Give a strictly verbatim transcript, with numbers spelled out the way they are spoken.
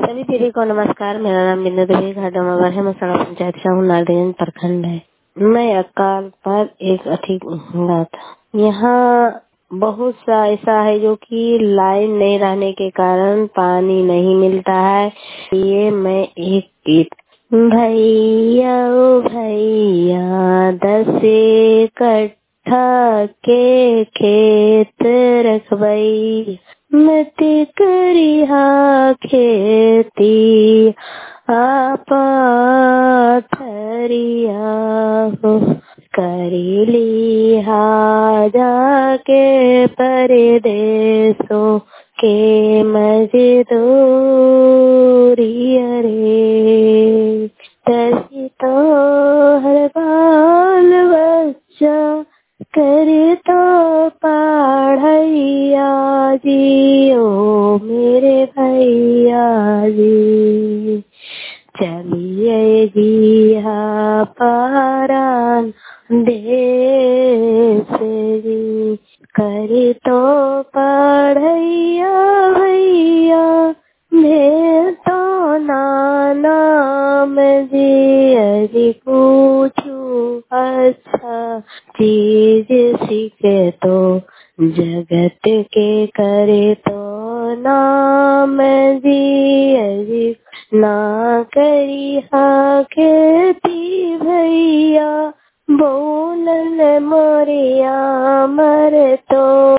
सभी दीदी को नमस्कार। मेरा नाम बिंदु देवी घाटोमावर है। मसाला पंचायत शाहू नारदीगंज प्रखंड है। मैं अकाल पर एक अधिक था। यहाँ बहुत सा ऐसा है जो कि लाइन नहीं रहने के कारण पानी नहीं मिलता है। ये मैं एक गीत भैया ओ भैया दस कट्ठा के खेत रखबई मत करिहा खेती आपा थरिया हो करी लिहा जाके परदेसों के मजदूरी रे तभी तो हर बाल बच्चा करे तो पढ़ैया जी ओ मेरे भैया जी चलिए जी हा पारान देश जी करे तो पढ़ैया भैया मैं तो नाम जी अरे पूछू अच्छा चीज सीखे तो जगत के करे तो नाम जी अरे ना करी हा खेती भैया बोलन मोरिया मर तो